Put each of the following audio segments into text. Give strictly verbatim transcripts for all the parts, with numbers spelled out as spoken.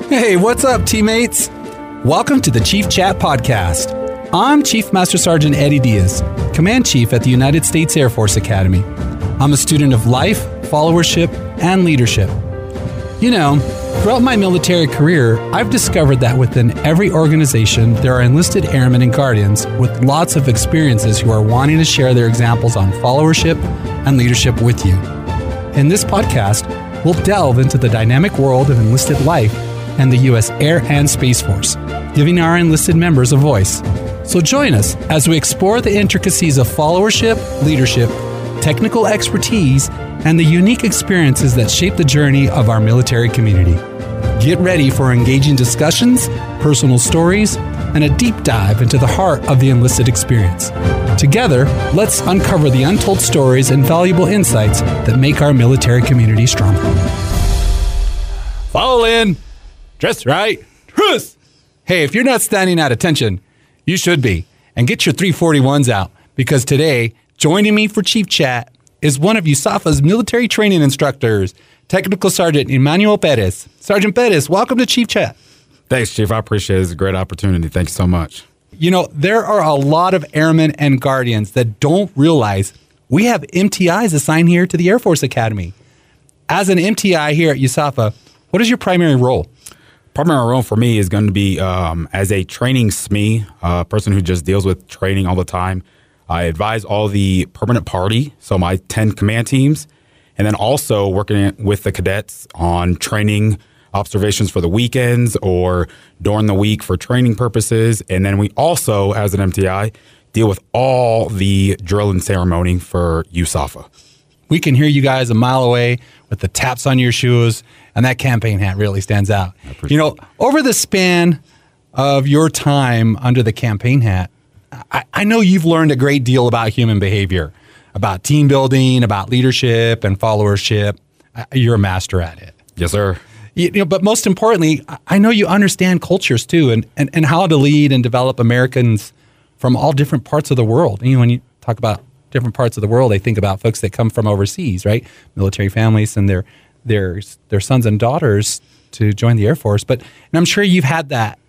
Hey, what's up, teammates? Welcome to the Chief Chat Podcast. I'm Chief Master Sergeant Eddie Diaz, Command Chief at the United States Air Force Academy. I'm a student of life, followership, and leadership. You know, throughout my military career, I've discovered that within every organization, there are enlisted airmen and guardians with lots of experiences who are wanting to share their examples on followership and leadership with you. In this podcast, we'll delve into the dynamic world of enlisted life and the U S Air and Space Force, giving our enlisted members a voice. So join us as we explore the intricacies of followership, leadership, technical expertise, and the unique experiences that shape the journey of our military community. Get ready for engaging discussions, personal stories, and a deep dive into the heart of the enlisted experience. Together, let's uncover the untold stories and valuable insights that make our military community stronger. Fall in. Dress right. Truce. Hey, if you're not standing at attention, you should be. And get your three forty-ones out, because today, joining me for Chief Chat is one of U S A F A's military training instructors, Technical Sergeant Emmanuel Perez. Sergeant Perez, welcome to Chief Chat. Thanks, Chief. I appreciate it. It's a great opportunity. Thank you so much. You know, there are a lot of airmen and guardians that don't realize we have M T Is assigned here to the Air Force Academy. As an M T I here at U S A F A, what is your primary role? Primary role for me is going to be um, as a training S M E, a uh, person who just deals with training all the time. I advise all the permanent party, so my ten command teams, and then also working with the cadets on training observations for the weekends or during the week for training purposes. And then we also, as an M T I, deal with all the drill and ceremony for U S A F A. We can hear you guys a mile away with the taps on your shoes, and that campaign hat really stands out. You know, over the span of your time under the campaign hat, I, I know you've learned a great deal about human behavior, about team building, about leadership and followership. You're a master at it. Yes, sir. You know, but most importantly, I know you understand cultures too, and, and, and how to lead and develop Americans from all different parts of the world. You know, when you talk about different parts of the world, I think about folks that come from overseas, right? Military families and their their their sons and daughters to join the Air Force. But and I'm sure you've had that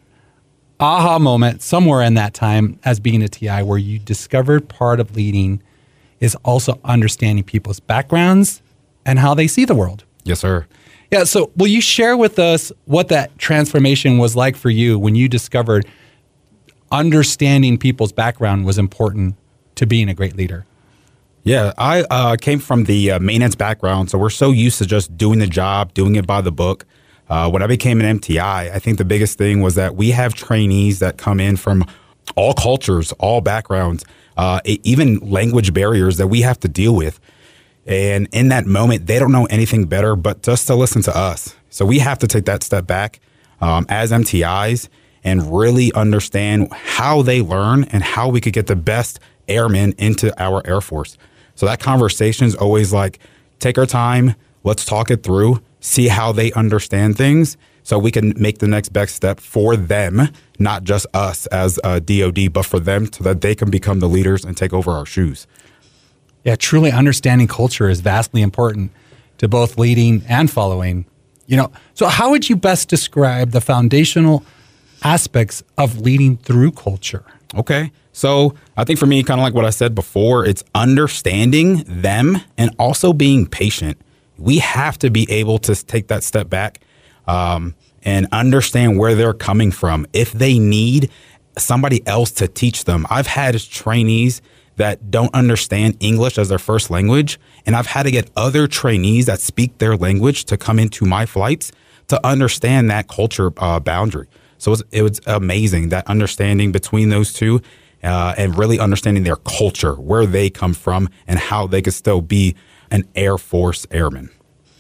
aha moment somewhere in that time as being a T I where you discovered part of leading is also understanding people's backgrounds and how they see the world. Yes, sir. Yeah, so will you share with us what that transformation was like for you when you discovered understanding people's background was important to being a great leader? Yeah, I uh, came from the uh, maintenance background, so we're so used to just doing the job, doing it by the book. Uh, when I became an M T I, I think the biggest thing was that we have trainees that come in from all cultures, all backgrounds, uh, even language barriers that we have to deal with. And in that moment, they don't know anything better but just to listen to us. So we have to take that step back um, as M T Is and really understand how they learn and how we could get the best airmen into our Air Force. So that conversation is always like, take our time, let's talk it through, see how they understand things so we can make the next best step for them, not just us as a D O D, but for them so that they can become the leaders and take over our shoes. Yeah, truly understanding culture is vastly important to both leading and following. You know, so how would you best describe the foundational aspects of leading through culture? Okay. So I think for me, kind of like what I said before, it's understanding them and also being patient. We have to be able to take that step back um, and understand where they're coming from. If they need somebody else to teach them. I've had trainees that don't understand English as their first language, and I've had to get other trainees that speak their language to come into my flights to understand that culture uh, boundary. So it was, it was amazing, that understanding between those two uh, and really understanding their culture, where they come from, and how they could still be an Air Force airman.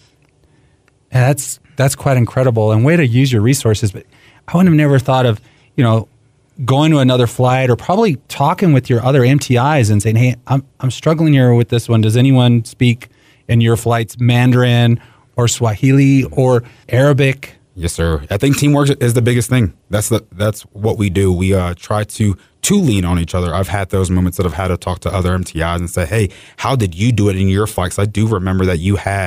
And that's that's quite incredible, and way to use your resources. But I would have never thought of, you know, going to another flight or probably talking with your other M T Is and saying, hey, I'm I'm struggling here with this one. Does anyone speak in your flights Mandarin or Swahili or Arabic? Yes, sir. I think teamwork is the biggest thing. That's the that's what we do. We uh, try to to lean on each other. I've had those moments that I've had to talk to other M T Is and say, hey, how did you do it in your flights? I do remember that you had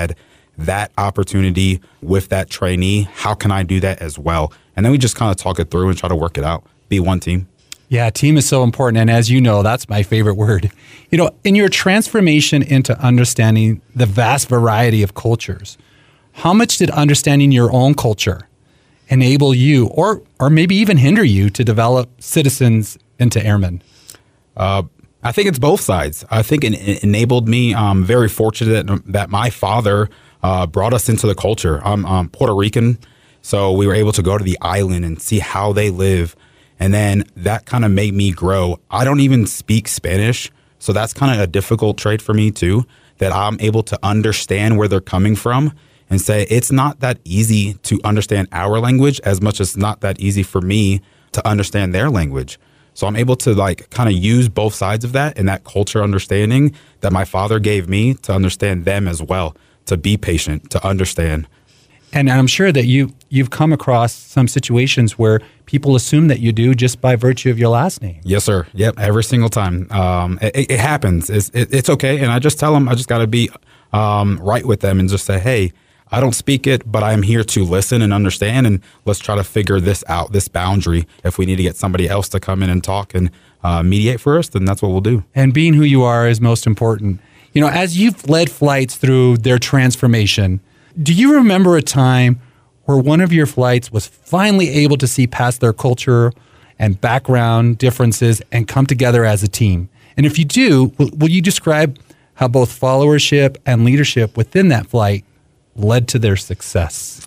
that opportunity with that trainee? How can I do that as well? And then we just kind of talk it through and try to work it out, be one team. Yeah, team is so important. And as you know, that's my favorite word. You know, in your transformation into understanding the vast variety of cultures, how much did understanding your own culture enable you or or maybe even hinder you to develop citizens into airmen? Uh, I think it's both sides. I think it, it enabled me. I'm very fortunate that, that my father uh, brought us into the culture. I'm, I'm Puerto Rican, so we were able to go to the island and see how they live. And then that kind of made me grow. I don't even speak Spanish, so that's kind of a difficult trait for me too, that I'm able to understand where they're coming from and say it's not that easy to understand our language as much as it's not that easy for me to understand their language. So I'm able to like kind of use both sides of that and that culture understanding that my father gave me to understand them as well, to be patient, to understand. And I'm sure that you, you've come across some situations where people assume that you do just by virtue of your last name. Yes, sir. Yep, every single time. Um, it, it happens. It's, it, it's okay. And I just tell them I just got to be um, right with them and just say, hey, I don't speak it, but I'm here to listen and understand, and let's try to figure this out, this boundary. If we need to get somebody else to come in and talk and uh, mediate for us, then that's what we'll do. And being who you are is most important. You know, as you've led flights through their transformation, do you remember a time where one of your flights was finally able to see past their culture and background differences and come together as a team? And if you do, will, will you describe how both followership and leadership within that flight led to their success?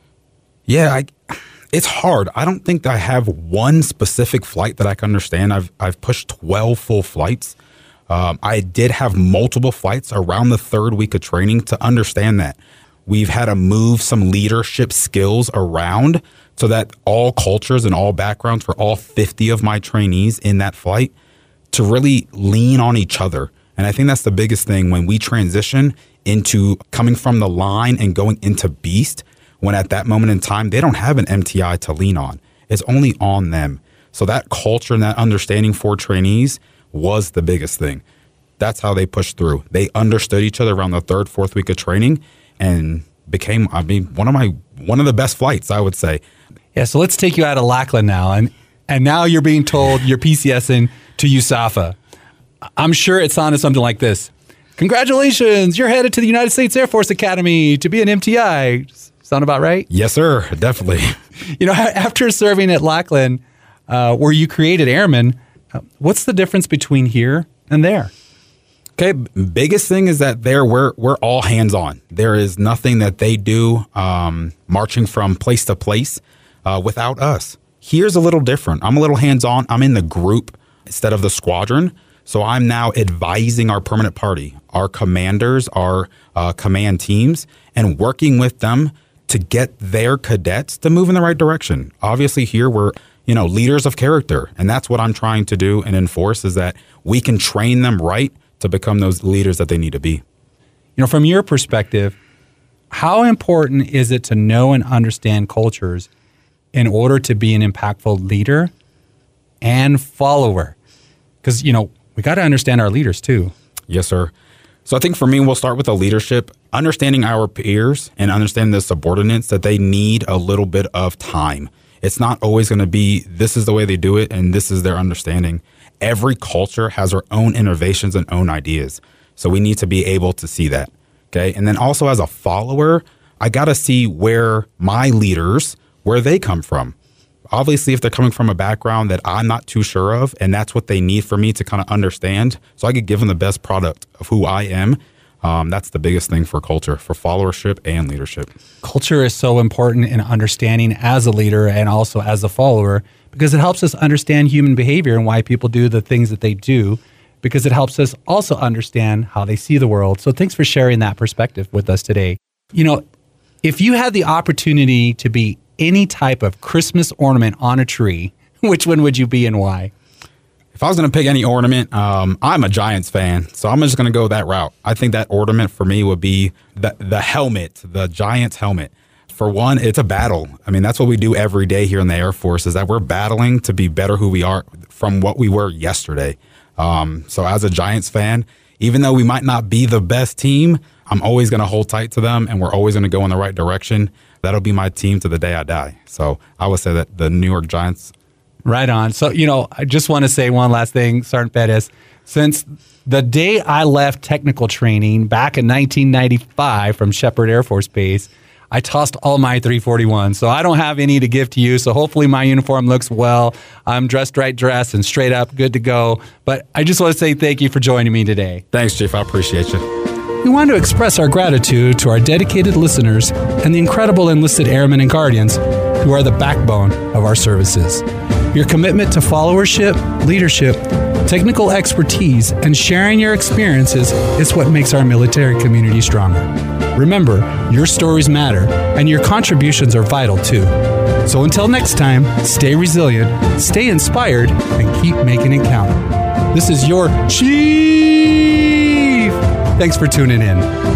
Yeah, I, it's hard. I don't think I have one specific flight that I can understand. I've I've pushed twelve full flights. Um, I did have multiple flights around the third week of training to understand that. We've had to move some leadership skills around so that all cultures and all backgrounds for all fifty of my trainees in that flight to really lean on each other. And I think that's the biggest thing when we transition into coming from the line and going into beast, when at that moment in time, they don't have an M T I to lean on. It's only on them. So that culture and that understanding for trainees was the biggest thing. That's how they pushed through. They understood each other around the third, fourth week of training and became, I mean, one of my, one of the best flights, I would say. Yeah. So let's take you out of Lackland now. And, and now you're being told you're PCSing to U S A F A. I'm sure it sounded something like this. Congratulations, you're headed to the United States Air Force Academy to be an M T I. Sound about right? Yes, sir. Definitely. You know, after serving at Lackland, uh, where you created airmen, uh, what's the difference between here and there? Okay, biggest thing is that there we're we're all hands on. There is nothing that they do um, marching from place to place uh, without us. Here's a little different. I'm a little hands on. I'm in the group instead of the squadron. So I'm now advising our permanent party, our commanders, our uh, command teams, and working with them to get their cadets to move in the right direction. Obviously here we're, you know, leaders of character. And that's what I'm trying to do and enforce, is that we can train them right to become those leaders that they need to be. You know, from your perspective, how important is it to know and understand cultures in order to be an impactful leader and follower? Because, you know, we got to understand our leaders too. Yes, sir. So I think for me, we'll start with the leadership, understanding our peers and understanding the subordinates, that they need a little bit of time. It's not always going to be, this is the way they do it and this is their understanding. Every culture has their own innovations and own ideas. So we need to be able to see that. Okay. And then also as a follower, I got to see where my leaders, where they come from. Obviously, if they're coming from a background that I'm not too sure of, and that's what they need for me to kind of understand, so I could give them the best product of who I am, um, that's the biggest thing for culture, for followership and leadership. Culture is so important in understanding as a leader and also as a follower, because it helps us understand human behavior and why people do the things that they do, because it helps us also understand how they see the world. So thanks for sharing that perspective with us today. You know, if you had the opportunity to be any type of Christmas ornament on a tree, which one would you be and why? If I was going to pick any ornament, um, I'm a Giants fan, so I'm just going to go that route. I think that ornament for me would be the, the helmet, the Giants helmet. For one, it's a battle. I mean, that's what we do every day here in the Air Force, is that we're battling to be better who we are from what we were yesterday. Um, so as a Giants fan, even though we might not be the best team, I'm always going to hold tight to them, and we're always going to go in the right direction. That'll be my team to the day I die. So I would say that the New York Giants. Right on. So, you know, I just want to say one last thing, Sergeant Pettis. Since the day I left technical training back in nineteen ninety-five from Shepherd Air Force Base, I tossed all my three forty-ones. So I don't have any to give to you. So hopefully my uniform looks well. I'm dressed right dressed and straight up, good to go. But I just want to say thank you for joining me today. Thanks, Chief. I appreciate you. We want to express our gratitude to our dedicated listeners and the incredible enlisted airmen and guardians who are the backbone of our services. Your commitment to followership, leadership, technical expertise, and sharing your experiences is what makes our military community stronger. Remember, your stories matter, and your contributions are vital too. So until next time, stay resilient, stay inspired, and keep making it count. This is your Chief. Thanks for tuning in.